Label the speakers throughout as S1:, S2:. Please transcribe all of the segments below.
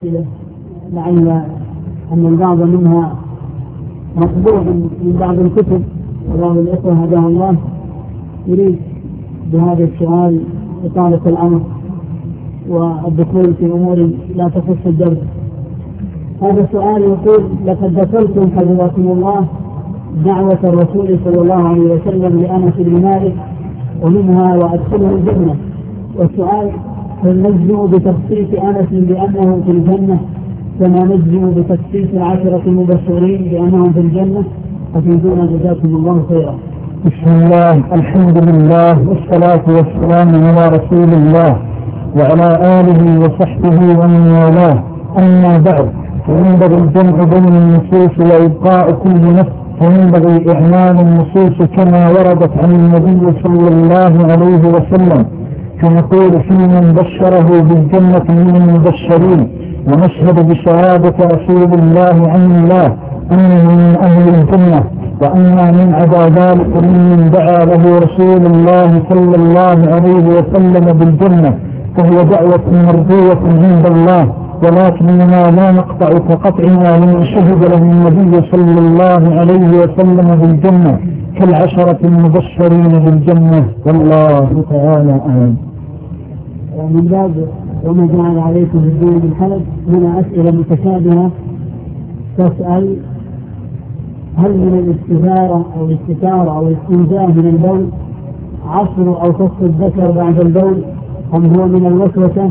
S1: لعل أن البعض منها مطبوع من بعض الكتب، وبعض الإخوة هداه الله يريد بهذا السؤال إطالة الأمر والدخول في أمور لا تخص الدرس. هذا السؤال يقول: لقد ذكرتم حفظكم الله دعوة الرسول صلى الله عليه وسلم لأنس بن مالك ومنها وأدخله الجنة، والسؤال: هل نجزم بتخصيص أنس بأنه في الجنة كما نجزم بتخصيص العشرة المبشرين بأنهم في الجنة؟ أفيدونا جزاكم الله خيرا.
S2: بسم الله، الحمد لله، والصلاة والسلام على رسول الله وعلى آله وصحبه ومن والاه. أما بعد، فينبغي الجمع بين النصوص وإبقاء كل نفس، فينبغي إعمال النصوص كما وردت عن النبي صلى الله عليه وسلم، فنقول في من بشره بالجنة من المبشرين، ونشهد بشهادة رسول الله عن الله أنه من أهل الجنة، وأما من عدا ذلك ممن دعا له رسول الله صلى الله عليه وسلم بالجنة، فهو دعوة مرضية عند الله، ولكننا لا نقطع كقطعنا لمن شهد له النبي صلى الله عليه وسلم بالجنة كالعشرة المبشرين بالجنة، والله تعالى أعلم.
S1: من باب وما جعل عليكم في الدين من حرج، هنا أسئلة متشابهة تسأل: هل من الاستثارة أو الاستثارة أو الاستنزاء من البول عصر أو فصل الذكر بعد البول أم هو من الوسوسة؟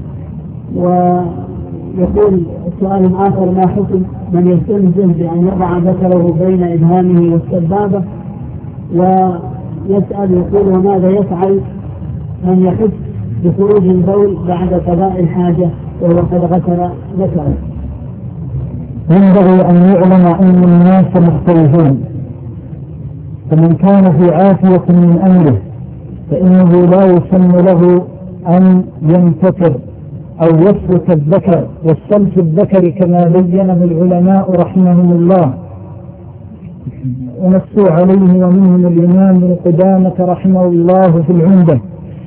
S1: ويقول سؤال آخر: ما حكم من يستنزه بأن يضع ذكره بين إبهامه والسبابة؟ ويسأل يقول: وماذا يفعل من يحس بخروج البول بعد قضاء الحاجة وهو قد غسل ذكره؟
S2: ينبغي أن يعلم أن الناس مختلفون، فمن كان في عافية من أمره فإنه لا يسن له أن ينتكر أو يسلك الذكر. والسلك الذكر كما بينه العلماء رحمهم الله ونصوا عليه، ومنهم الإمام ابن قدامة رحمه الله في العمدة،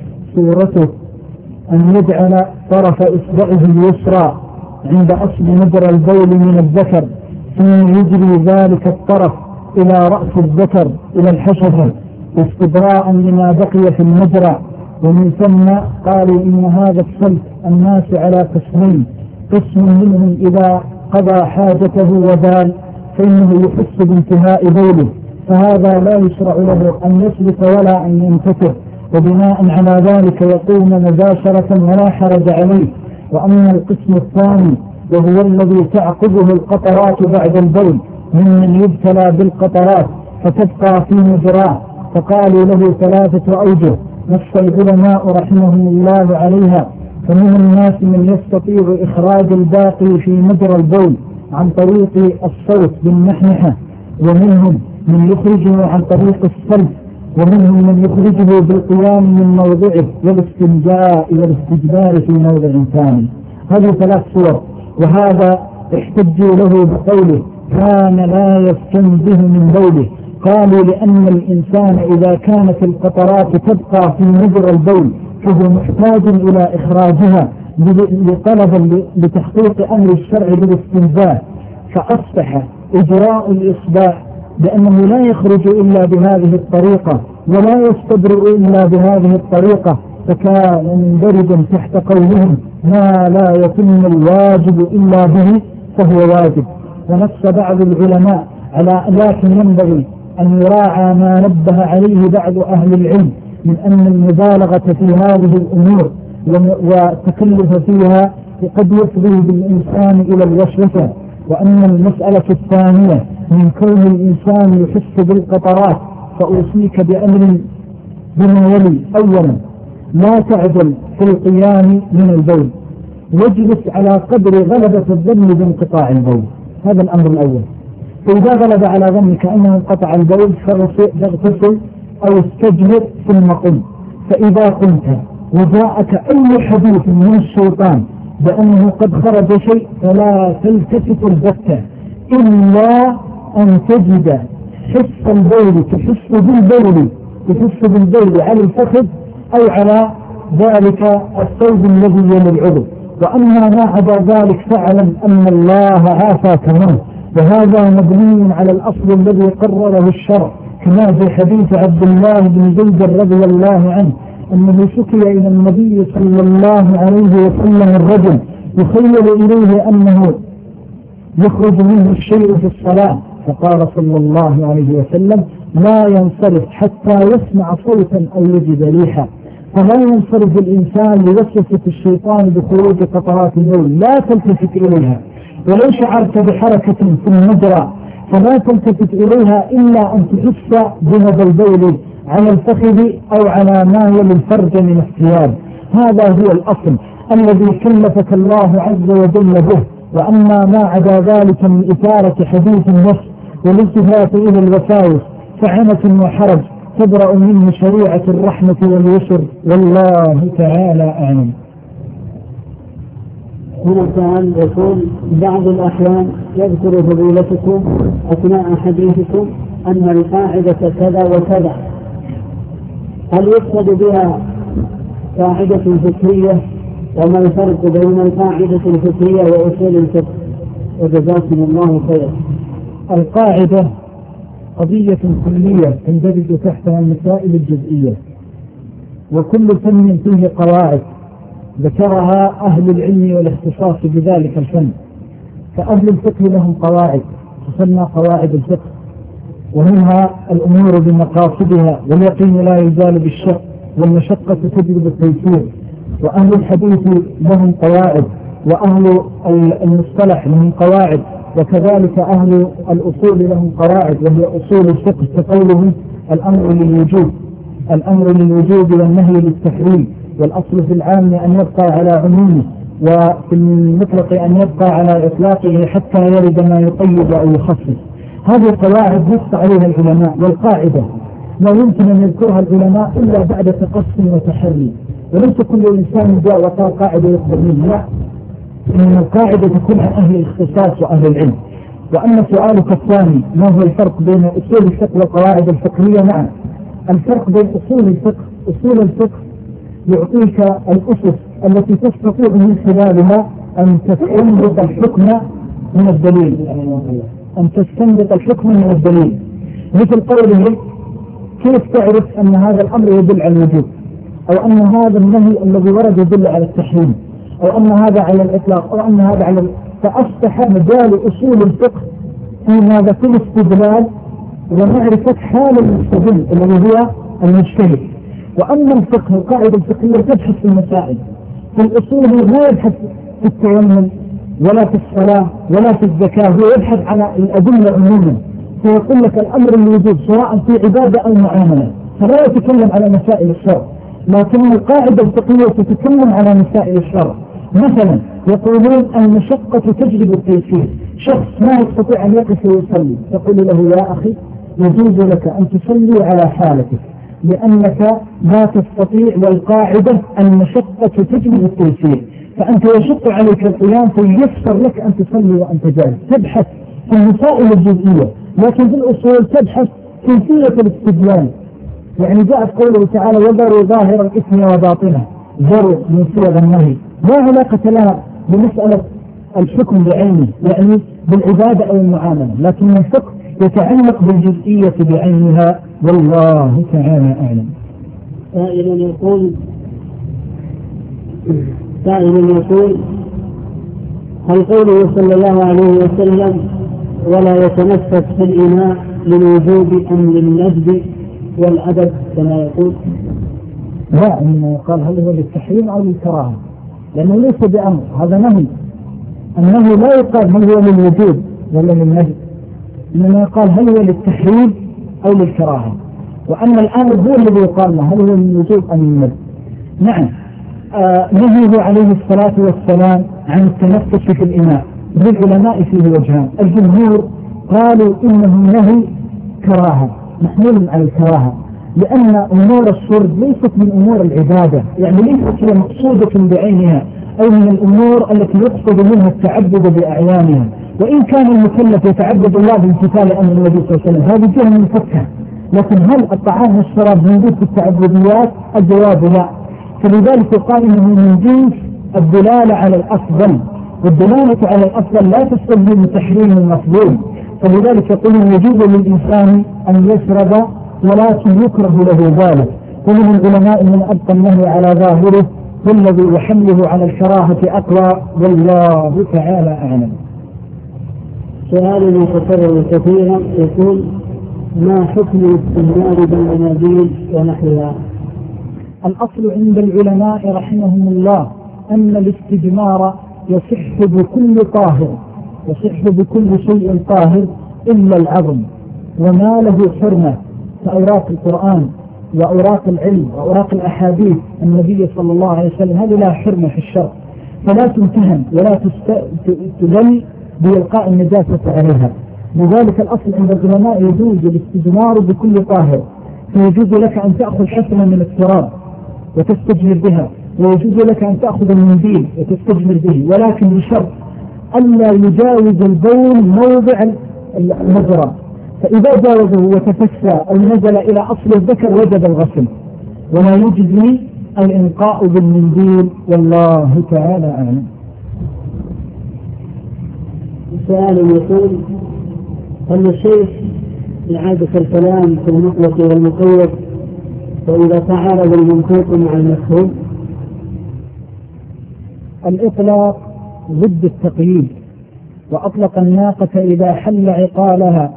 S2: صورته أن يجعل طرف إصبعه اليسرى عند أصل مجرى البول من الذكر، ثم يجري ذلك الطرف إلى رأس الذكر إلى الحشفة استبراء لما بقي في المجرى. ومن ثم قالوا إن هذا السلك الناس على قسمين: قسم منهم إذا قضى حاجته وبال فإنه يحس بانتهاء بوله، فهذا لا يشرع له أن يسلك ولا أن ينتكر، وبناء على ذلك يقوم مباشرة ولا حرج عليه. وأما القسم الثاني وهو الذي تعقبه القطرات بعد البول ممن يبتلى بالقطرات فتبقى في مجراه، فقالوا له 3 أوجه نص العلماء رحمهم الله عليها. فمن الناس من يستطيع إخراج الباقي في مجرى البول عن طريق الصوت بالنحنحة، ومنهم من يخرجه عن طريق السلك، ومنهم من يخرجه بالقيام من موضعه والاستنجاء والاستجبار في موضع ثاني. هذه 3 صور، وهذا احتجوا له بقوله: كان لا يستنزه من بوله. قالوا لأن الإنسان إذا كانت القطرات تبقى في مجرى البول فهو محتاج إلى إخراجها لطلب لتحقيق أمر الشرع بالاستنزاء، فأصبح إجراء الإصباح لأنه لا يخرج إلا بهذه الطريقة ولا يستبرئ إلا بهذه الطريقة، فكان مندرجا تحت قولهم: ما لا يتم الواجب إلا به فهو واجب. ونص بعض العلماء على لكن ينبغي أن يراعى ما نبه عليه بعض أهل العلم من أن المبالغة في هذه الأمور والتكلف فيها قد يفضي بالإنسان إلى الوسوسة. وأن المسألة الثانية من كون الإنسان يحس بالقطرات، فأوصيك بأمر بما يلي: أولا، لا تعجل في القيام من البول، واجلس على قدر غلبة الظن بانقطاع البول. هذا الأمر الأول. فإذا غلب على ظنك أنه انقطع البول فاغتسل أو استجمر ثم قم. فإذا قمت وجاءك أي حديث من الشيطان بأنه قد خرج شيء فلا تلتفت البتة إلا أن تجد حس البول، تحس بالبول على الفخذ أو على ذلك الثوب الذي يلي العضو، وأما ما عدا ذلك فاعلم أن الله عافاك منه، وهذا مبني على الأصل الذي قرره الشرع، كما في حديث عبد الله بن زيد رضي الله عنه أنه شكي إلى النبي صلى الله عليه وسلم الرجل يخيل إليه أنه يخرج منه الشيء في الصلاة، فقال صلى الله عليه وسلم لا ينصرف حتى يسمع صوتا أو يجد ريحا. فلا ينصرف الإنسان لوسوسة الشيطان بخروج قطرات البول، لا تلتفت إليها، ولو شعرت بحركة في المجرى فلا تلتفت إليها إلا أن تحس ذهب البول على الفخذ أو على ما يلي الفرج من الثياب. هذا هو الأصل الذي كلفك الله عز وجل به. وأما ما عدا ذلك من إثارة حديث النفس والالتفات إلى الوساوس فعنة وحرج تبرأ منه شريعة الرحمة واليسر، والله تعالى أعلم.
S1: هنا سؤال يقول: بعض الأحيان يذكر فضيلتكم أثناء حديثكم أن القاعدة كذا وكذا، هل يقصد بها قاعدة فكرية؟ وما الفرق بين القاعدة الفكرية وأصول الفقه؟ وجزاكم الله خيرا.
S2: القاعدة قضية كلية تندرج تحتها المسائل الجزئية، وكل فن فيه قواعد ذكرها أهل العلم والاختصاص بذلك الفن. فأهل الفقه لهم قواعد تسمى قواعد الفقه، ومنها الأمور بمقاصدها، واليقين لا يزال بالشك، والمشقة تجلب التيسير. وأهل الحديث لهم قواعد، وأهل المصطلح لهم قواعد، وكذلك أهل الأصول لهم قواعد، وهي أصول الفقه كقولهم الأمر للوجوب، الأمر للوجوب والنهي للتحريم، والأصل في العام أن يبقى على عمومه، وفي المطلق أن يبقى على إطلاقه حتى يرد ما يقيد أو يخصص. هذه القواعد نص عليها العلماء، والقاعدة لا يمكن أن يذكرها العلماء إلا بعد تقصي وتحري، وليس كل إنسان جاء وقال قاعدة يقبل منه، لا، إن القاعدة تكون عن أهل الاختصاص وأهل العلم. وأما سؤالك الثاني ما هو الفرق بين أصول الفقه والقواعد الفقهية؟ نعم، الفرق بين أصول الفقه: أصول الفقه يعطيك الأسس التي تستطيع من خلالها أن تستنبط الحكم من الدليل، أن تستنبط الحكم من الدليل. مثل قوله: كيف تعرف أن هذا الأمر يدل على الوجوب، أو أن هذا النهي الذي ورد يدل على التحريم، أو أن هذا على الإطلاق، أو أن هذا على فأصبح مجال أصول الفقه في ماذا؟ في الاستدلال ومعرفة حال المستدل الذي هو المجتهد. وأما الفقه القاعدة الفقهية تبحث في المسائل، في الأصول لا يبحث في التيمم ولا في الصلاة ولا في الزكاة، هو يبحث على الأدلة عموما، فيقول لك الأمر الوجوب سواء في عبادة أو معاملة، فلا يتكلم على مسائل الشرع. لكن القاعدة الفقهية تتكلم على مسائل الشرع. مثلا يقولون المشقة تجلب التيسير، شخص ما يستطيع أن يقف ويصلي تقول له: يا أخي يجوز لك أن تصلي على حالتك لأنك لا تستطيع، والقاعدة المشقة تجلب التيسير، فأنت يشق عليك القيام فييسر لك أن تصلي وأنت جالس. تبحث في المسائل الجزئية، لكن في الأصول تبحث كيفية الاستدلال. يعني جاءت قوله تعالى: وذروا ظاهر الإثم وباطنه، ذروا من صيغ النهي، لا علاقة لها بمسألة الحكم بعينه، يعني بالعبادة أو المعاملة، لكن الفقه يتعلق بالجزئية بعينها، والله تعالى أعلم.
S1: سائل يقول: هل قوله صلى الله عليه وسلم ولا يتنفس في الإناء للوجوب أم للندب والأدب كما يقول؟
S2: لا، إنه قال هل هو للتحريم أو للكراهة، لأنه ليس بأمر، هذا نهي. النهي لا يقال هل هو للوجوب ولا للنهي، إنما يقال هل هو للتحريم أو للكراهة. وأما الأمر هو الذي يقال له هل هو للوجوب أم للنهي. نعم، نهيه عليه الصلاة والسلام عن التنفس في الإناء للعلماء فيه وجهان. الجمهور قالوا إنه نهي كراهة، محمول على الكراهة، لأن أمور الشرب ليست من أمور العبادة، يعني ليست هي مقصودة بعينها أو من الأمور التي يقصد منها التعبد بأعيانها، وإن كان المكلف يتعبد الله بامتثال أمر النبي صلى الله عليه وسلم، هذه جهة منفكة. لكن هل الطعام والشراب موجود في التعبديات؟ الجواب لا. فلذلك قال إنه من جنس الدلالة على الأفضل، والدلالة على الأفضل لا تستلزم تحريم المفضول، فلذلك يقولون يجوز للإنسان أن يشرب ولكن يكره له ذلك. ومن العلماء من أبقى النهي على ظاهره والذي يحمله على الكراهة أقوى، والله تعالى أعلم.
S1: سؤال متكرر كثيرا يقول: ما حكم الاستجمار بالمناديل ونحوها؟
S2: الأصل عند العلماء رحمهم الله أن الاستجمار يصح بكل طاهر، يصح بكل شيء طاهر إلا العظم وما له حرمة كأوراق القرآن وأوراق العلم وأوراق الأحاديث النبي صلى الله عليه وسلم، هذه لا حرمة في الشرع، فلا تمتهن ولا تذل بإلقاء النجاسة عليها. لذلك الأصل عند العلماء يجوز الاستجمار بكل طاهر، فيجوز لك أن تأخذ حسنة من التراب وتستجمر بها، ويجوز لك أن تأخذ المنديل وتستجمر به، ولكن بشرط ألا يجاوز البول موضع المجرى، فإذا جاوزه وتفسى أو نزل إلى أصل الذكر وجب الغسل، ولا يجزي الإنقاء بالمنديل، والله تعالى أعلم.
S1: سؤال يقول: هل الشيخ إعادة الكلام في المطلق والمقيد وإذا تعارض المنطوق مع المفهوم؟
S2: الإطلاق ضد التقييد، وأطلق الناقة إذا حل عقالها.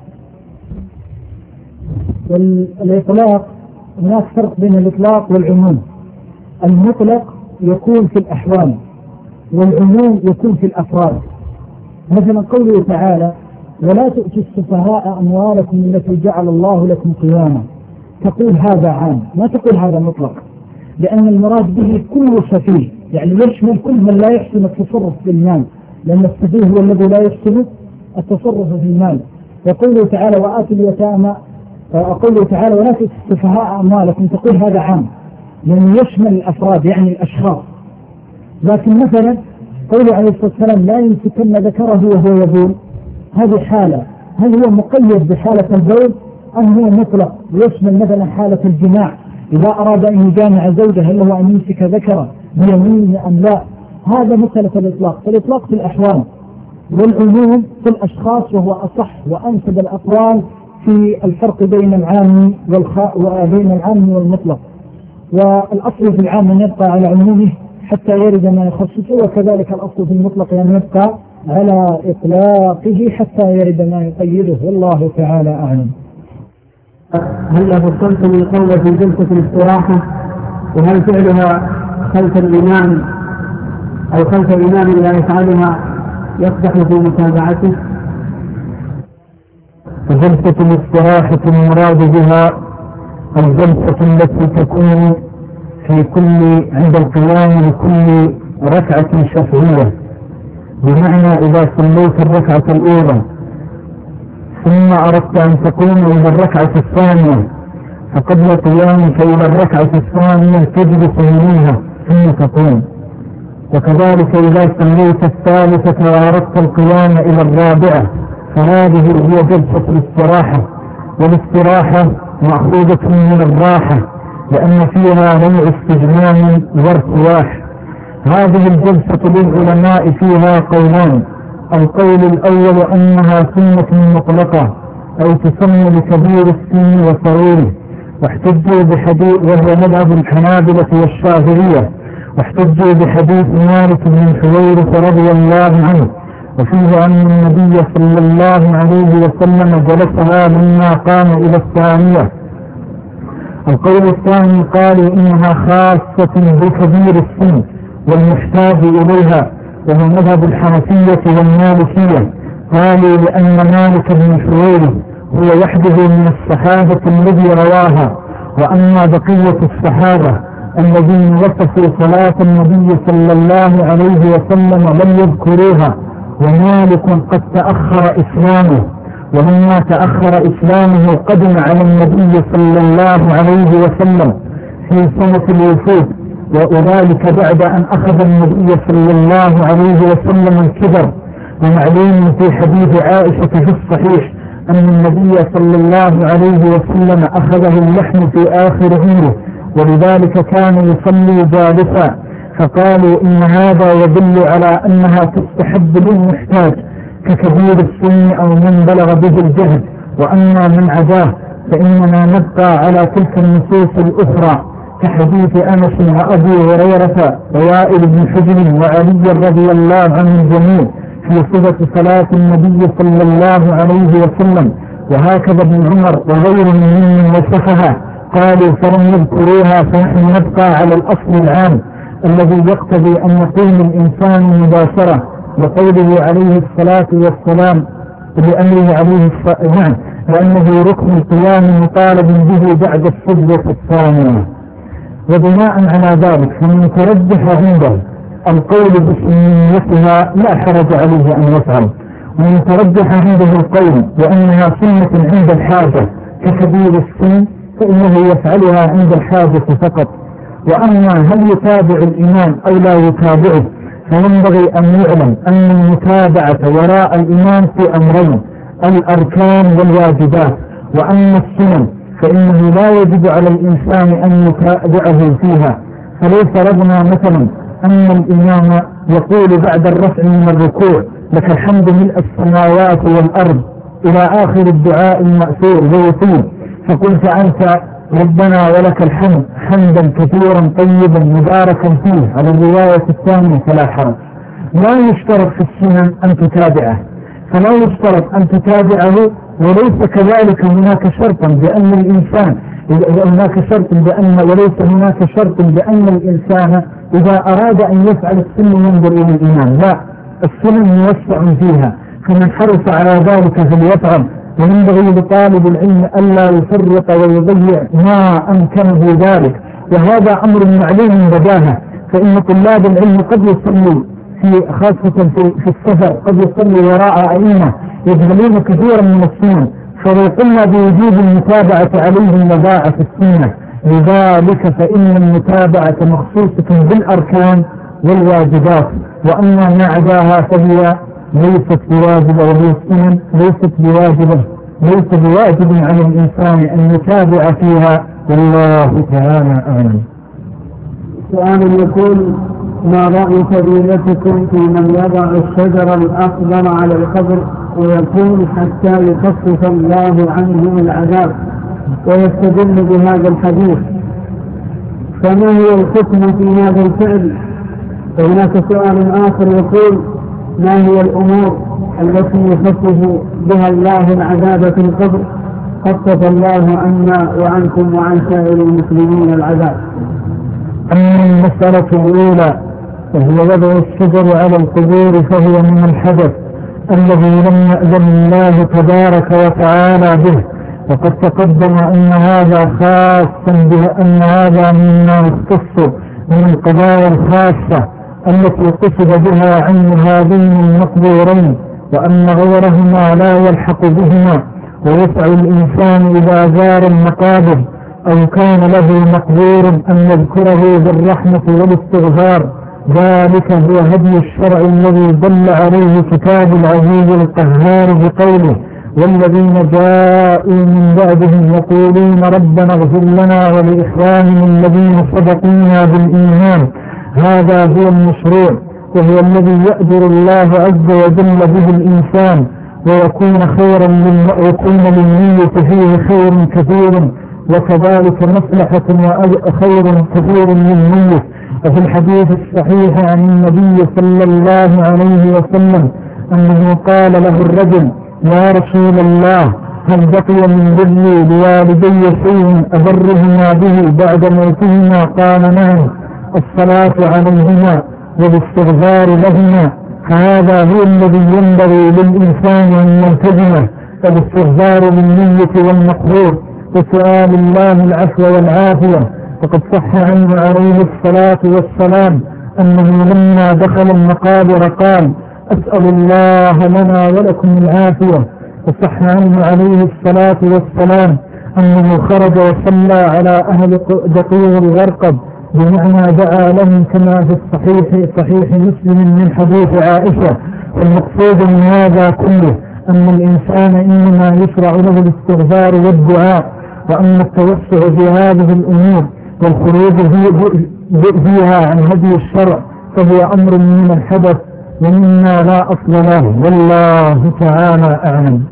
S2: والإطلاق هناك فرق بين الإطلاق والعموم. المطلق يكون في الأحوال والعموم يكون في الأفراد. مثلا قوله تعالى: ولا تؤتوا السفهاء أموالكم التي جعل الله لكم قياما، تقول هذا عام، ما تقول هذا مطلق، لأن المراد به كل سفيه، يعني يشمل كل من لا يحسن التصرف في المال، لأن السفيه هو الذي لا يحسن التصرف في المال. وقوله تعالى: وآتوا اليتامى، قوله تعالى: ولا تؤتوا السفهاء أموالكم، تقول هذا عام لأنه يشمل الأفراد يعني الأشخاص. لكن مثلا قوله عليه الصلاة والسلام: لا يمسكن ذكره وهو يبول، هذه حالة، هل هو مقيد بحالة البول أم هو مطلق يشمل مثلا حالة الجماع؟ إذا أراد أن يجامع زوجه هل هو أن يمسك ذكره بيمينه أم لا؟ هذا مسألة الإطلاق. فالإطلاق في الأحوال والعموم في الأشخاص، وهو أصح وأنسب الأقوال في الفرق بين العام وبين العام والمطلق. والأصل في العام أن يبقى على عمومه حتى يرد ما يخصصه، وكذلك الأصل في المطلق أن يبقى على إطلاقه حتى يرد ما يقيده، والله تعالى أعلم.
S1: هل فصلتم القول في جلسة الاستراحة، وهل فعلها خلف الإمام أو خلف الإمام لا يفعلها يصبح في متابعته؟
S2: جلسة الاستراحة المراد بها الجلسة التي تكون في عند القيام لكل ركعة شفعية، بمعنى إذا صليت الركعة الأولى ثم أردت أن تقوم إلى الركعة الثانية، فقبل قيامك إلى الركعة الثانية تجلس إليها ثم تقوم. وكذلك إذا صليت الثالثة وأردت القيام إلى الرابعة فهذه هي جلسة الاستراحة. والاستراحة مأخوذة من الراحة لأن فيها نوع استجمام وارتواح. هذه الجلسة للعلماء فيها قولان: القول الأول أنها سنة مطلقة أو تسمى لكبير السن وصغيره، واحتجوا بحديث، وهو مذهب الحنابلة والشافعية، واحتجوا بحديث مالك بن حويرث رضي الله عنه، وفيه أن النبي صلى الله عليه وسلم جلسها لما قام إلى الثانية. القول الثاني قالوا إنها خاصة بكبير السن والمحتاج إليها، وهو مذهب الحنفية والمالكية. قالوا لأن مالك بن حويرث هو وحده من الصحابة الذي رواها، وأما بقية الصحابة الذين وصفوا صلاة النبي صلى الله عليه وسلم لم يذكروها. ومالك قد تأخر إسلامه، ولما تأخر إسلامه قدم على النبي صلى الله عليه وسلم في سنة الوفود، وذلك بعد أن أخذ النبي صلى الله عليه وسلم الكبر. ومعلوم في حديث عائشة في الصحيح أن النبي صلى الله عليه وسلم أخذه اللحم في آخر عمره، ولذلك كان يصلي جالسا، فقالوا إن هذا يدل على أنها تستحب للمحتاج ككبير السن أو من بلغ به الجهد، وأما من عداه فإننا نبقى على تلك النصوص الأخرى كحديث أنس وأبي هريرة ووائل بن حجر وعلي رضي الله عن الجميع في صفة صلاة النبي صلى الله عليه وسلم، وهكذا ابن عمر وغيرهم ممن وصفها قالوا فلم يذكروها، فنحن نبقى على الأصل العام الذي يقتضي أن يقوم الإنسان مباشرة، وقوله عليه الصلاة والسلام لأمره عليه الصلاة لأنه ركن القيام مطالب به بعد السجدة الثانية. وبناء على ذلك فمن ترجح عنده القول بسنيتها لا حرج عليه أن يفعل، ومن ترجح عنده القول بأنها سنة عند الحاجة ككبير السن فإنه يفعلها عند الحاجة فقط. وأما هل يتابع الإمام أو لا يتابعه، فينبغي أن يعلم أن المتابعة وراء الإمام في أمرين: الأركان والواجبات. وأما السنن فإنه لا يجب على الإنسان أن يتابعه فيها. فليس ربنا مثلا أن الإمام يقول بعد الرفع من الركوع لك الحمد ملء السماوات والأرض إلى آخر الدعاء المأثور ويطيل، فقلت أنت ربنا ولك الحمد حمدا كثيرا طيبا مباركا فيه على الرواية الثانية فلا حرج. لا يشترط في السنن أن تتابعه، فلا يشترط أن تتابعه، وليس كذلك هناك شرطا بأن الإنسان وليس هناك شرط بأن الإنسان إذا أراد أن يفعل السنة ينظر إلى الإمام، لا، السنن موسع فيها، فمن حرص على ذلك فليفعل. وينبغي لطالب العلم ألا يفرط ويضيع ما أمكنه ذلك، وهذا أمر معلوم بداهة، فإن طلاب العلم قد يصلوا خاصة في السفر قد يصلي وراء أئمة يجهلون كثيرا من السنن، فلو قلنا بوجوب المتابعة عليهم لضاعت السنة. لذلك فإن المتابعة مخصوصة بالأركان والواجبات، وأما ما عداها فهي ليست بواجبة، وهي السنن ليس بواجب على الإنسان أن يتابع فيها، والله تعالى أعلم.
S1: سؤال يقول: ما رأي فضيلتكم في من يضع الشجر الأخضر على القبر ويقول حتى يخفف الله عنه العذاب، ويستدل بهذا الحديث، فما هو الحكم في هذا الفعل؟ وهناك سؤال آخر يقول: ما هي الأمور التي يخفف بها الله العذاب في القبر؟ خفف الله عنا وعنكم وعن سائر المسلمين العذاب.
S2: أما المسألة الأولى وهو وضع الشجر على القبور فهو من الحدث الذي لم يأذن الله تبارك وتعالى به، وقد تقدم أن هذا خاصا أن هذا مما يختص من القضايا الخاصة التي قصد بها عن هذين المقبورين، وأن غيرهما لا يلحق بهما. ويسع الإنسان إذا زار المقابر أو كان له مقبور أن يذكره بالرحمة والاستغفار، ذلك هو هدي الشرع الذي دل عليه كتاب العزيز القهار بقوله: والذين جاءوا من بعدهم يقولون ربنا اغفر لنا ولإخواننا الذين سبقونا بالإيمان. هذا هو المشروع، وهو الذي يأجر الله عز وجل به الإنسان ويكون للنية فيه خير كثير، وكذلك مصلحة وخير كثير للنية. وفي الحديث الصحيح عن النبي صلى الله عليه وسلم أنه قال له الرجل: يا رسول الله، هل بقي من بري لوالدي شيء أبرهما به بعد موتهما؟ قال: نعم، الصلاة عليهما والاستغفار لهما. فهذا هو الذي ينبغي للإنسان أن يلتزمه، الاستغفار للنية والمقبور وسؤال الله العفو والعافية. وقد صح عنه عليه الصلاة والسلام أنه لما دخل المقابر قال: أسأل الله لنا ولكم العافية. وصح عنه عليه الصلاة والسلام أنه خرج وصلى على أهل دقيق الغرقد، بمعنى دعا لهم كما في صحيح مسلم من حديث عائشة. والمقصود من هذا كله أن الإنسان إنما يشرع له الاستغفار والدعاء، وأما التوسع في هذه الأمور والخروج فيها عن هدي الشرع فهي أمر من الحدث ومما لا أصل له، والله تعالى أعلم.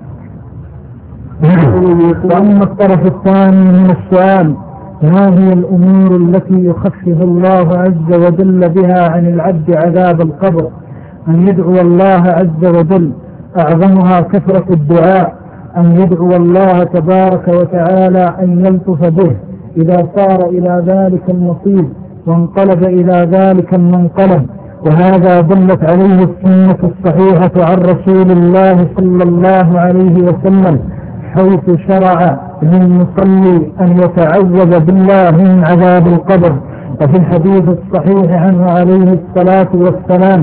S2: وأما الطرف الثاني من السؤال: ما هي الأمور التي يخفف الله عز وجل بها عن العبد عذاب القبر؟ أن يدعو الله عز وجل، أعظمها كثرة الدعاء، أن يدعو الله تبارك وتعالى أن يلطف به إذا صار إلى ذلك المصير وانقلب إلى ذلك المنقلب، وهذا دلت عليه السنة الصحيحة عن رسول الله صلى الله عليه وسلم، حيث شرع للمصلي أن يتعوذ بالله من عذاب القبر. وفي الحديث الصحيح عنه عليه الصلاة والسلام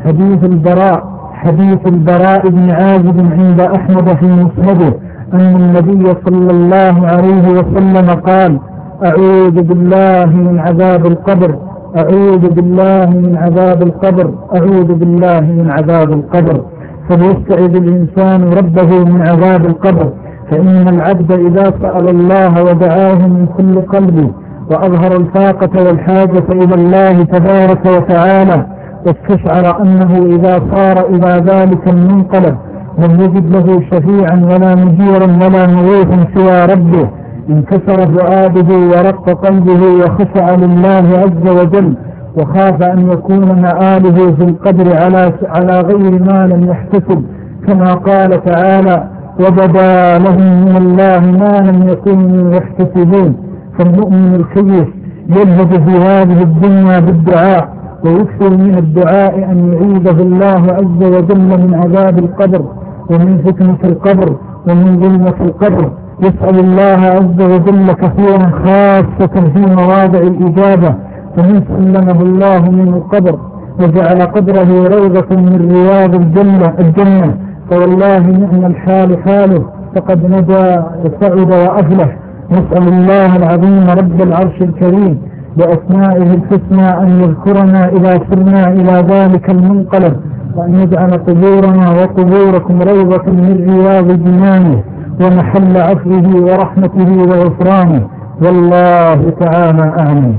S2: حديث البراء بن عازب عند أحمد في مسنده أن النبي صلى الله عليه وسلم قال: أعوذ بالله من عذاب القبر، أعوذ بالله من عذاب القبر، أعوذ بالله من عذاب القبر. فليستعذ الإنسان ربه من عذاب القبر، فإن العبد إذا سأل الله ودعاه من كل قلبه وأظهر الفاقة والحاجة إلى الله تبارك وتعالى، واستشعر أنه إذا صار إلى ذلك المنقلب لم يجد له شفيعا ولا مجيرا ولا مغيثا سوى ربه، انكسر فؤاده ورق قلبه وخشع لله عز وجل، وخاف أن يكون مآله في القبر على غير ما لم يحتسب، كما قال تعالى: وبدا لهم من الله ما لم يكونوا يحتسبون. فالمؤمن الكيس يلهج في هذه الدنيا بالدعاء، ويكثر من الدعاء أن يعيذه الله عز وجل من عذاب القبر ومن فتنة القبر ومن ظلمة القبر. يسأل الله عز وجل كثيرا خاصة في مواضع الإجابة، فمن سلمه الله من القبر وجعل قبره روضة من رياض الجنة فوالله نعم الحال حاله، فقد نجا وسعد وأفلح. نسأل الله العظيم رب العرش الكريم بأسمائه الحسنى أن يذكرنا إذا سرنا إلى ذلك المنقلب، وأن يجعل قبورنا وقبوركم روضة من رياض جنانه ومحل عفوه ورحمته وغفرانه، والله تعالى أعلم.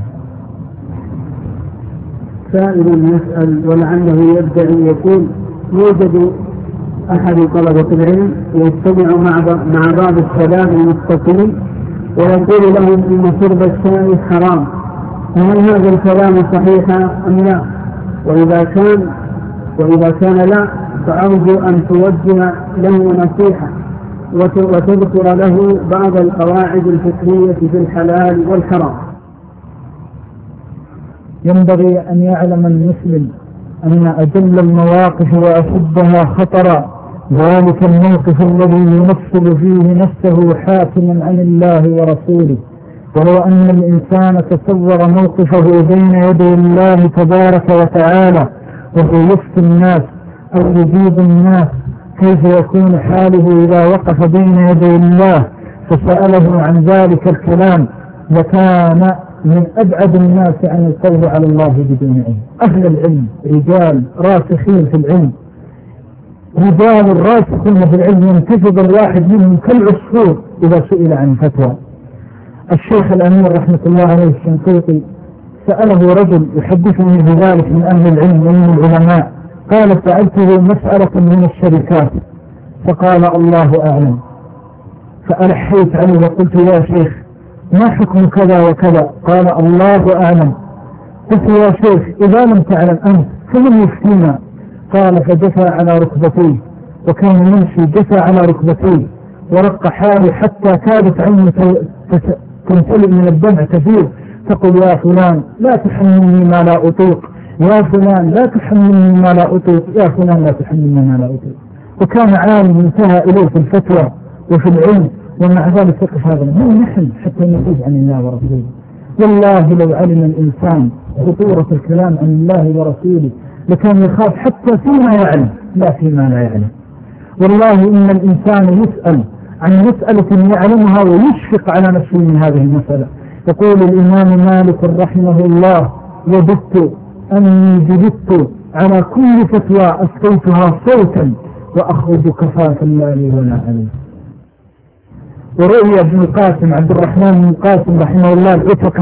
S1: سائل يسأل ولعله يبدأ يقول: يوجد أحد طلبة العلم يجتمع مع بعض الشباب المتصلين ويقول لهم إن شرب الشاي حرام، فهل هذا الكلام صحيح أم لا؟ وإذا كان لا، فأرجو أن توجه له نصيحة وتذكر له بعض القواعد الفقهية في الحلال والحرام.
S2: ينبغي أن يعلم المسلم أن أجل المواقف وأشدها خطرا ذلك الموقف الذي يمثل فيه نفسه حاكما عن الله ورسوله. ولو أن الإنسان تصور موقفه بين يدي الله تبارك وتعالى وهو يفتي الناس أو يجيب الناس، كيف يكون حاله إذا وقف بين يدي الله فسأله عن ذلك الكلام، وكان من أبعد الناس عن القول على الله بدون علم. أهل العلم رجال راسخين في العلم، رجال الراسخين في العلم ينتفض الواحد منهم كالعصفور إذا سئل عن فتوى. الشيخ الأمير رحمة الله عليه الشنقيطي سأله رجل يحدثني بذلك من أهل العلم ومن العلماء، قال: سألته مسألة من الشركات فقال: الله أعلم. فألحيت عليه وقلت: يا شيخ ما حكم كذا وكذا؟ قال: الله أعلم. قلت: يا شيخ إذا لم تعلم أنت فمن يفتينا؟ قال: فجثى على ركبتيه، وكان يمشي جثى على ركبتيه ورق حاله حتى كادت عينه تمتلئ من الدمع تفيض، تقول: يا فلان لا تحملني ما لا أطيق، يا فلان لا تحملني ما لا أطيق، يا فلان لا تحملني ما لا أطيق. وكان عالم انتهى إليه في الفتوى وفي العلم، ومع ذلك يقف هذا من نحن حتى نفوز عن الله ورسوله. والله لو علم الإنسان خطورة الكلام عن الله ورسوله لكان يخاف حتى فيما يعلم لا فيما لا يعلم. والله إن الإنسان يسأل عن مسألة يعلمها ويشفق على نفسه من هذه المسألة. يقول الإمام مالك رحمه الله: وجدت أني جلدت على كل فتوى أسقيتها صوتا وأخرج كفاة لا لي ولا علي. ورؤيا ابن القاسم عبد الرحمن بن القاسم رحمه الله العتق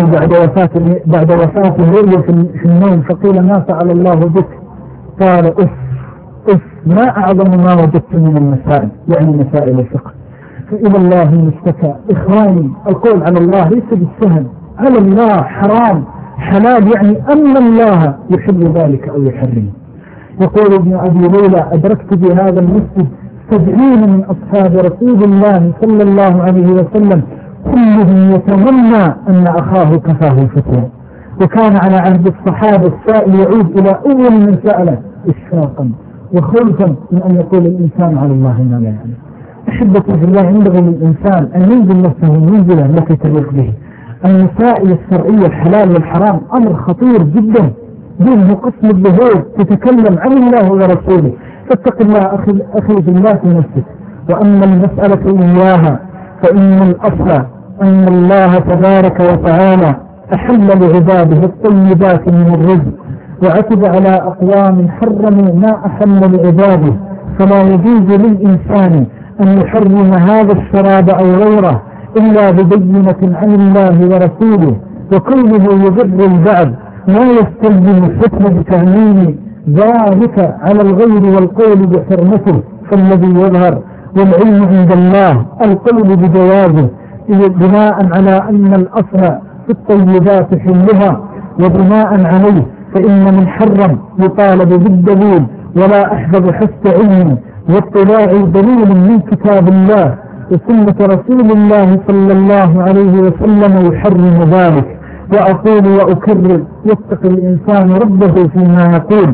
S2: بعد وفاته رؤيا في النوم، فقيل ما فعل الله بك؟ قال أف ما أعظم ما وجدت من المسائل، يعني مسائل الفقه، فإلى الله المشتكى. إخواني القول على الله ليس بالسهل، على الله حرام حلال، يعني أن الله يحل ذلك أو يحرمه. يقول ابن أبي ليلى أدركت بهذا المسجد 70 من أصحاب رسول الله صلى الله عليه وسلم كلهم يتمنى أن أخاه كفاه فتوى، وكان على عهد الصحابة السائل يعود إلى أول من سأله إشفاقا وخوفا من أن يقول الإنسان على الله ما لا يعلم. أحبتي في الله، ينبغي للإنسان أن ينزل نفسه منزلا التي تليق به. المسائل الشرعية الحلال والحرام أمر خطير جدا، دينه قسم الظهور، تتكلم عن الله ورسوله، فاتق الله أخي في الله في نفسك. وأما المسألة إياها فإن الأصل أن الله تبارك وتعالى أحل لعباده الطيبات من الرزق، وعتب على أقوام حرموا ما أحل لعباده، فلا يجوز للإنسان أن يحرم هذا الشراب أو غيره إلا ببينة عن الله ورسوله، وكونه يضر البعض لا يستلزم الحكم بتعميم ذلك على الغير والقول بحرمته، فالذي يظهر والعلم عند الله القول بجوازه بناء على أن الأصل في الطيبات حلها، وبناء عليه فإن من حرم يطالب بالدليل، ولا أحفظ حسب علم واطلاع دليل من كتاب الله وسنة رسول الله صلى الله عليه وسلم يحرم ذلك. وأقول وأكرر يتق الإنسان ربه فيما يقول،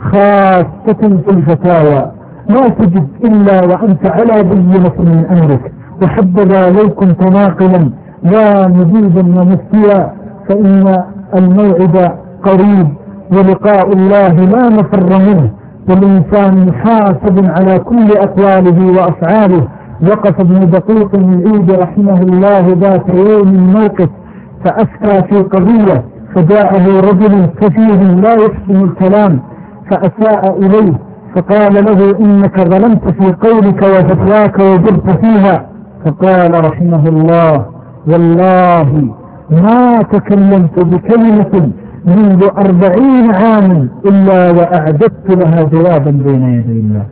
S2: خاصة في الفتاوى ما تجد إلا وأنت على بينة من أمرك، وحبذا لو كنت ناقلا لا مجيدا ومفتيا، فإن الموعد قريب ولقاء الله لا مفر منه، والإنسان محاسب على كل أقواله وأفعاله. وقف ابن دقيق العيد رحمه الله ذات يوم الموقف فأفتى في قضية، فجاءه رجل كثير لا يحسن الكلام فأساء إليه، فقال له إنك ظلمت في قولك وفتواك وجرت فيها، فقال رحمه الله والله ما تكلمت بكلمة منذ 40 عاما إلا وأعددت لها جوابا بين يدي الله.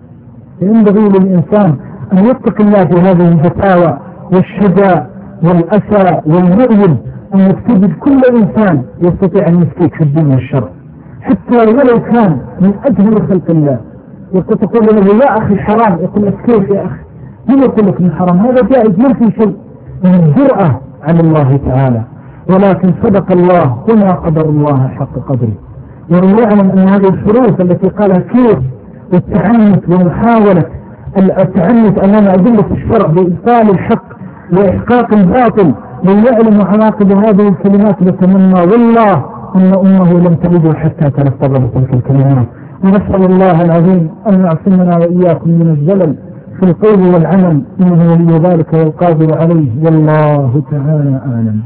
S2: ينبغي للإنسان أن يتق الله في هذه الفتاوى والشجاع والأسى والمؤمن، أن يكتب كل إنسان يستطيع أن يفتيك في الدين والشر، حتى ولو كان من أجل خلق الله. وتقول له يا أخي حرام، يقول لك كيف يا أخي؟ من يقول لك من حرام؟ هذا جائز، ما في شيء من الجرأة على الله تعالى. ولكن صدق الله وما قدر الله حق قدره. ويعلم أن هذه الشروط التي قالها كيف والتعنت ومحاولة التعنت أمام أدلة الشرع بإبطال الحق وإحقاق الباطل، من يعلم عواقب هذه الكلمات لتمنى والله أن أمه لم تلده حتى تلفظ بتلك الكلمات. ونسأل الله العظيم أن يعصمنا وإياكم من الزلل في القول والعمل، إنه ولي ذلك والقادر عليه، والله تعالى أعلم.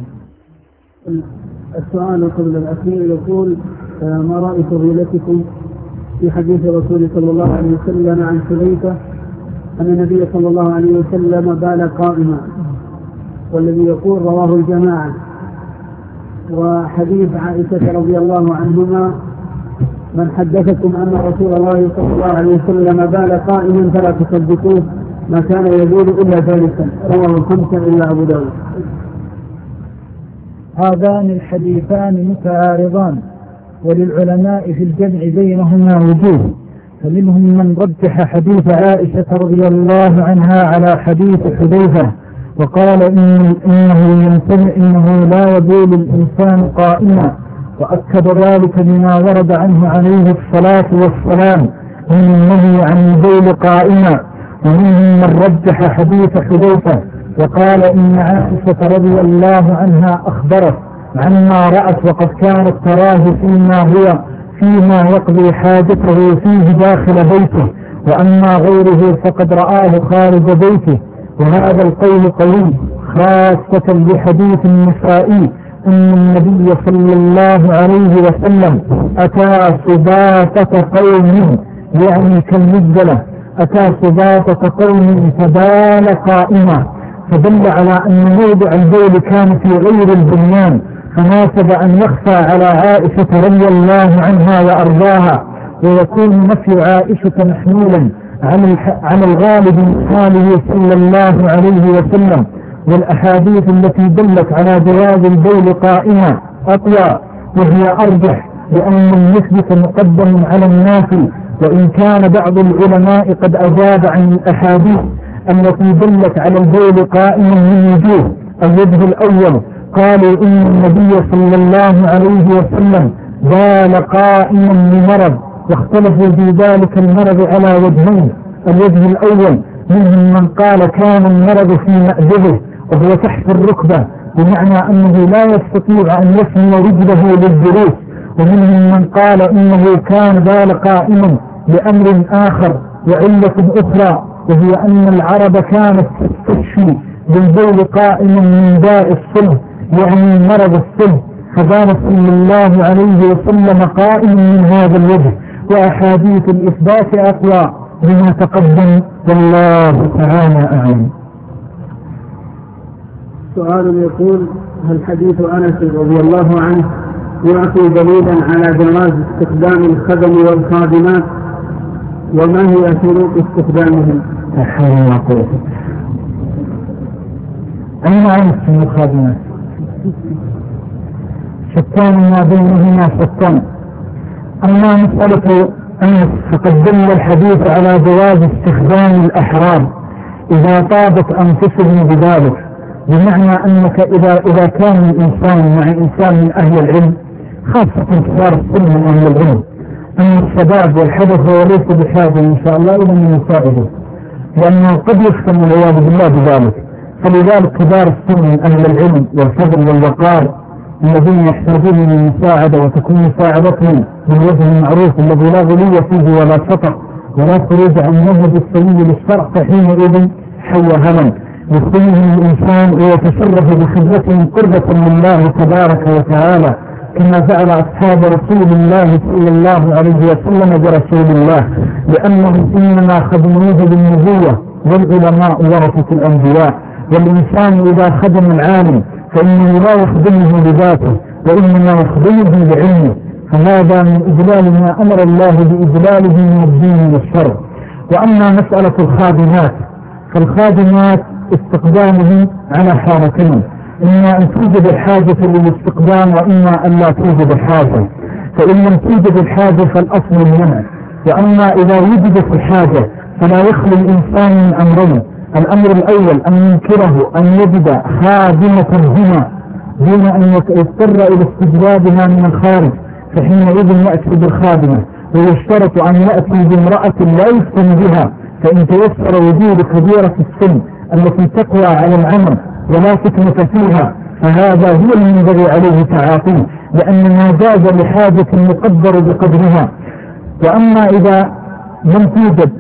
S1: السؤال قبل الأخير يقول: ما رأي فضيلتكم في حديث رسول صلى الله عليه وسلم عن حذيفة أن النبي صلى الله عليه وسلم بال قائما، والذي يقول رواه الجماعة، وحديث عائشة رضي الله عنهما: من حدثكم أن رسول الله صلى الله عليه وسلم بال قائما فلا تصدقوه، ما كان يقول إلا ذلك، رواه الخمسة إلا أبو داود.
S2: هذان الحديثان متعارضان، وللعلماء في الجمع بينهما وجوه، فمنهم من رجح حديث عائشة رضي الله عنها على حديث حذيفة وقال إنه لا يبول الإنسان قائما، وأكد ذلك بما ورد عنه عليه الصلاة والسلام من النهي عن البول قائما. ومنهم من رجح حديث حذيفة وقال إن عائشة رضي الله عنها أخبرت عما رأت، وقد كانت تراه فيما يقضي حاجته فيه داخل بيته، وأما غيره فقد رآه خارج بيته. وهذا القول قوي خاصة بحديث النسائي أن النبي صلى الله عليه وسلم أتى سباطة قوم، يعني كالمجدلة، أتى سباطة قوم فبال قائما، فدل على أن موضع البول كان في غير البنيان، فناسب أن يخفى على عائشة رضي الله عنها وأرضاها، ويكون نفي عائشة محمولا على الغالب من حاله صلى الله عليه وسلم. والأحاديث التي دلت على جواز البول قائما أقوى وهي أرجح، لأن المثبت مقدم على النافي، وإن كان بعض العلماء قد أجاب عن الأحاديث التي دلت على البول قائما من وجوه. الوجه الأول قالوا إن النبي صلى الله عليه وسلم بال قائما لمرض، واختلفوا في ذلك المرض على وجهين. الوجه الأول منهم من قال كان المرض في مأدبه وهو تحت الركبة، بمعنى أنه لا يستطيع أن يسمي رجله للجلوس، ومنهم من قال إنه كان بال قائما لأمر آخر وعلة أخرى، وهي أن العرب كانت تستشفي بالبول قائما من داء الصلب، يعني مرض الصلب، فبال صلى الله عليه وسلم قائما من هذا الوجه. وأحاديث الإثبات أقوى بما تقدم، والله تعالى أعلم.
S1: سؤال يقول: هل حديث أنس رضي الله عنه يعطي دليلا على جواز استخدام الخدم والخادمات؟ وما هي شروط استخدامهم؟
S2: أين أنس من الخادمات؟ شتان ما بينهما شتان. أما مسألة أنس فقد دل الحديث على جواز استخدام الأحرار إذا طابت أنفسهم بذلك، بمعنى أنك إذا كان الإنسان مع إنسان من أهل العلم، خاصة كبار السن من أهل العلم، أن الشباب والحدث هو ليس بحاجة إن شاء الله إلى من يساعده، لأنه قد يختم والعياذ بالله بذلك. فلذلك كبار السن من أهل العلم والفضل والوقار الذين يحتاجون من المساعدة، وتكون مساعدتهم بالوجه المعروف الذي لا غلو فيه ولا شطط ولا خروج عن منهج السوي للشرع، فحينئذ حوى هما يخدمهم الإنسان ويتشرف بخدمتهم قربة لله تبارك وتعالى، كما فعل أصحاب رسول الله صلى الله عليه وسلم برسول الله، لأنهم إنما خدموه بالنبوة، والعلماء ورثة الأنبياء. والإنسان إذا خدم العالم فإنه لا يخدمه بذاته، وإنما يخدمه بعلمه، فهذا من إجلال ما أمر الله بإجلاله من الدين والشرع. وأما مسألة الخادمات فالخادمات استخدامهم على حالتين: إما أن توجد الحاجة للاستخدام، وإما أن لا توجد الحاجة. فإن لم توجد الحاجة فالأصل المنع. وأما إذا وجدت الحاجة فلا يخلو الإنسان من أمرين: الأمر الأول أن ينكره أن يجد خادمة هنا دون أن يضطر إلى استجلابها من الخارج، فحينئذ يأتي بالخادمة، ويشترط أن يأتي بامرأة لا يفتن بها، فإن تيسر وجود كبيرة السن التي تقوى على العمل ولا فتنة فيها فهذا هو المنبغي عليه تعاطيه، لأن ما جاز لحاجة مقدر بقدرها. وأما إذا لم توجد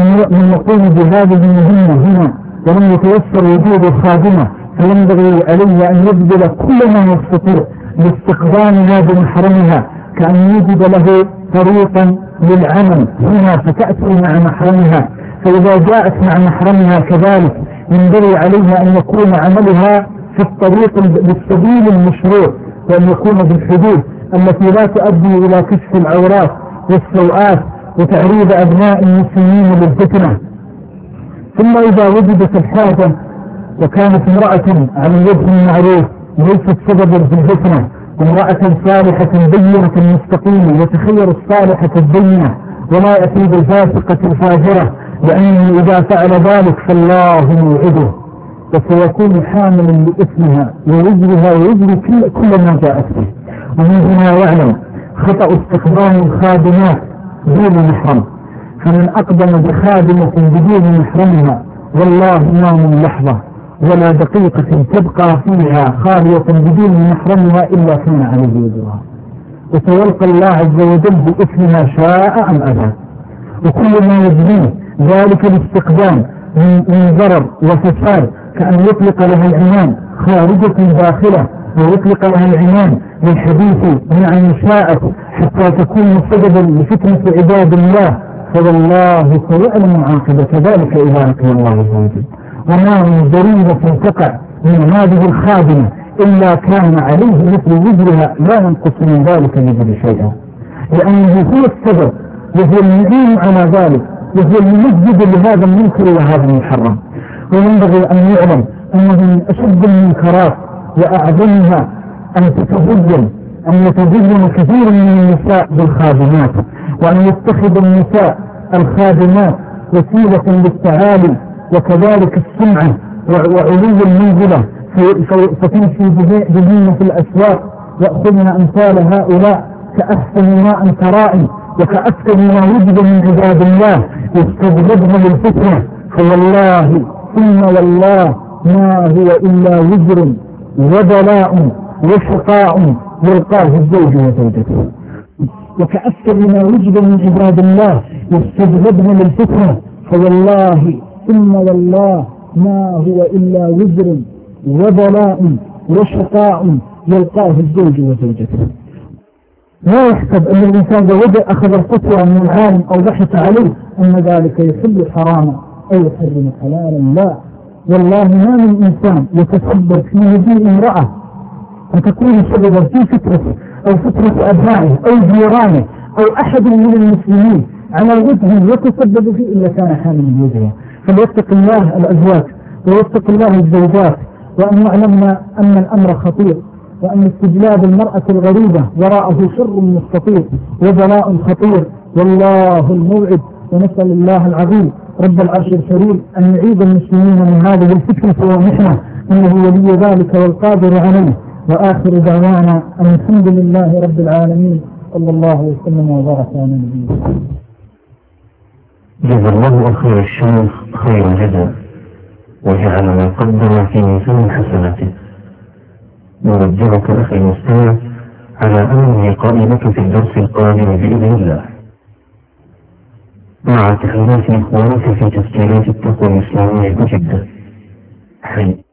S2: من يقوم بهذه المهمة هنا ولم يتيسر وجود الخادمة، فينبغي عليه أن يبذل كل ما يستطيع لاستخدامها بمحرمها، كأن يجد له طريقا للعمل هنا فتأتي مع محرمها. فإذا جاءت مع محرمها كذلك ينبغي عليها أن يكون عملها في الطريق بالسبيل المشروع، وأن يكون بالحدود التي لا تؤدي إلى كشف العورات والسوءات وتعريض أبناء المسلمين للفتنة. ثم إذا وجدت الحاجة وكانت امرأة على الوجه المعروف ليست سببا في الفتنة، امرأة صالحة بينة مستقيمة، يتخير الصالحة البينة ولا يأتي بالفاسقة الفاجرة، لأنه إذا فعل ذلك فالله موعده وسيكون حاملا لإثمها ووزرها ووزر كل ما جاءت به. ومن هنا يعلم خطأ استخدام الخادمات دون محرم، فمن أقدم بخادمة بدون محرمها والله ما من لحظة ولا دقيقة تبقى فيها خالية بدون محرمها إلا كان عليه وزرها، وسيلقى الله عز وجل بإثمها شاء أم أبى. وكل ما يجريه ذلك الاستخدام من ضرر وفساد، كأن يطلق لها العنان خارجة داخلة، ويطلق لها العنان للحديث عن نساء حتى تكون سببا لفتنة عباد الله، فوالله سيعلم عاقبة ذلك إذا لقي الله عز وجل. وما من جريمة تقع من هذه الخادمة إلا كان عليه مثل وزرها لا ينقص من ذلك وزر شيئا، لأنه هو السبب وهو المعين على ذلك وهو المسجد لهذا المنكر وهذا المحرم. وينبغي أن يعلم أنه من أشد المنكرات وأعظمها أن يتزين كثير من النساء بالخادمات، وأن يتخذ النساء الخادمات وسيلة للتعالي وكذلك السمعة وعلو المنزلة، فتمشي بهن في الأسواق يأخذن أمثال هؤلاء كأحسن ما أنت رائي وكأسكن ما وجد من عباد الله يستجلبن للفتنة، فوالله ثم والله ما هو إلا وزر وبلاء وشقاء يلقاه الزوج وزوجته، وكأسكن ما وجد من عباد الله يستجلبن للفتنة، فوالله ثم والله ما هو إلا وزر وبلاء وشقاء يلقاه الزوج وزوجته. لا يحسب أن الإنسان إذا أخذ الفتوى من العالم أو بحث عليه أن ذلك يحل حراما أو يحرم حلالا، لا، والله ما من إنسان يتسبب في هذه امرأة فتكون سببا في فترة أو فترة أبنائه أو جيرانه أو أحد من المسلمين على وجه يتسبب فيه إلا كان حامل من وجهه. فليتق الله الأزواج ويتق الله الزوجات، وأن يعلمنا أن الأمر خطير، وأن استجلاب المرأة الغريبة وراءه شر مستطير وبلاء خطير، والله الموعد. ونسأل الله العظيم رب العرش الكريم أن يعيد المسلمين من هذه الفتنة والمحنة، إنه ولي ذلك والقادر عليه. وآخر دعوانا أن الحمد لله رب العالمين، صلى الله وسلم وبارك على نبينا.
S3: جزا الله خير الشيخ خير الجزاء، وجعل ما قدم في ميزان حسناته. نرجعك أخي المستمع على أمر لقائمك في الدرس القادم بإذن الله، مع تحيات إخوانك في تسجيلات التقوى الإسلامية بجدة.